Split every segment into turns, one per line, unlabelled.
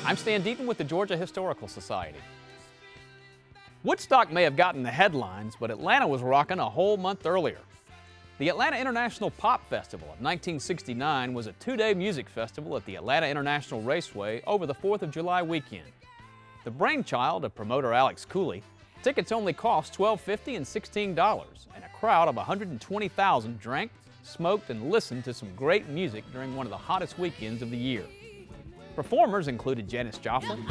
I'm Stan Deaton with the Georgia Historical Society. Woodstock may have gotten the headlines, but Atlanta was rocking a whole month earlier. The Atlanta International Pop Festival of 1969 was a two-day music festival at the Atlanta International Raceway over the 4th of July weekend. The brainchild of promoter Alex Cooley, tickets only cost $12.50 and $16, and a crowd of 120,000 drank, smoked, and listened to some great music during one of the hottest weekends of the year. Performers included Janis Joplin,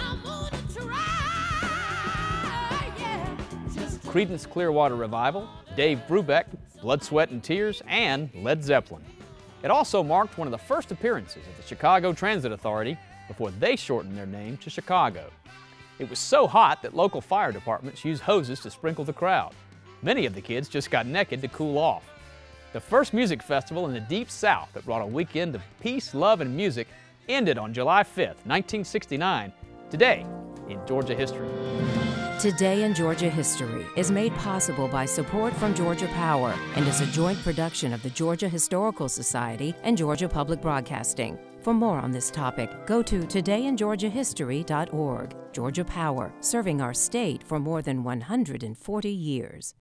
Creedence Clearwater Revival, Dave Brubeck, Blood, Sweat and Tears, and Led Zeppelin. It also marked one of the first appearances of the Chicago Transit Authority before they shortened their name to Chicago. It was so hot that local fire departments used hoses to sprinkle the crowd. Many of the kids just got naked to cool off. The first music festival in the Deep South that brought a weekend of peace, love, and music ended on July 5th, 1969, today in Georgia history.
Today in Georgia History is made possible by support from Georgia Power and is a joint production of the Georgia Historical Society and Georgia Public Broadcasting. For more on this topic, go to todayingeorgiahistory.org. Georgia Power, serving our state for more than 140 years.